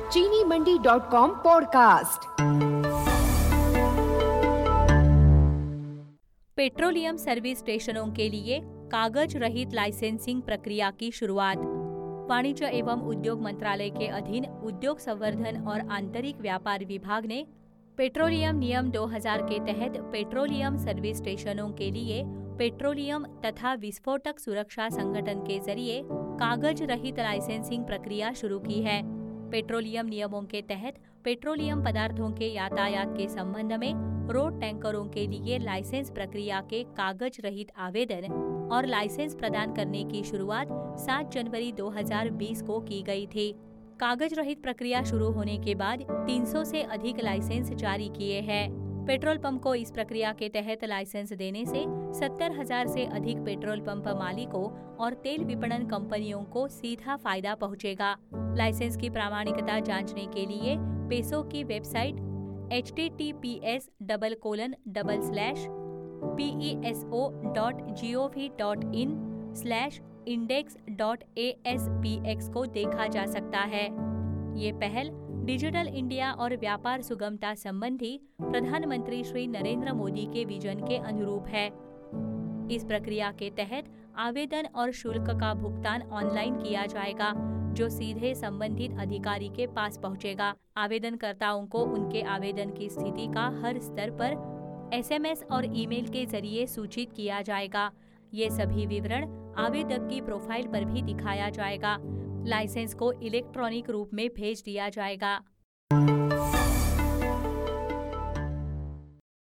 चीनीमंडी.com podcast. Petroleum service स्टेशनों के लिए कागज रहित लाइसेंसिंग प्रक्रिया की शुरुआत। वाणिज्य एवं उद्योग मंत्रालय के अधीन उद्योग संवर्धन और आंतरिक व्यापार विभाग ने पेट्रोलियम नियम 2000 के तहत पेट्रोलियम सर्विस स्टेशनों के लिए पेट्रोलियम तथा विस्फोटक सुरक्षा संगठन के जरिए कागज रहित लाइसेंसिंग प्रक्रिया शुरू की है। पेट्रोलियम नियमों के तहत पेट्रोलियम पदार्थों के यातायात के संबंध में रोड टैंकरों के लिए लाइसेंस प्रक्रिया के कागज रहित आवेदन और लाइसेंस प्रदान करने की शुरुआत 7 जनवरी 2020 को की गई थी। कागज रहित प्रक्रिया शुरू होने के बाद 300 से अधिक लाइसेंस जारी किए हैं। पेट्रोल पंप को इस प्रक्रिया के तहत लाइसेंस देने से 70,000 से अधिक पेट्रोल पंप मालिकों और तेल विपणन कंपनियों को सीधा फायदा पहुंचेगा। लाइसेंस की प्रामाणिकता जांचने के लिए पेसो की वेबसाइट https://peso.gov.in/index.aspx को देखा जा सकता है। ये पहल डिजिटल इंडिया और व्यापार सुगमता संबंधी प्रधानमंत्री श्री नरेंद्र मोदी के विजन के अनुरूप है। इस प्रक्रिया के तहत आवेदन और शुल्क का भुगतान ऑनलाइन किया जाएगा, जो सीधे संबंधित अधिकारी के पास पहुंचेगा। आवेदनकर्ताओं को उनके आवेदन की स्थिति का हर स्तर पर SMS और ईमेल के जरिए सूचित किया जाएगा। ये सभी विवरण आवेदक की प्रोफाइल पर भी दिखाया जाएगा। लाइसेंस को इलेक्ट्रॉनिक रूप में भेज दिया जाएगा।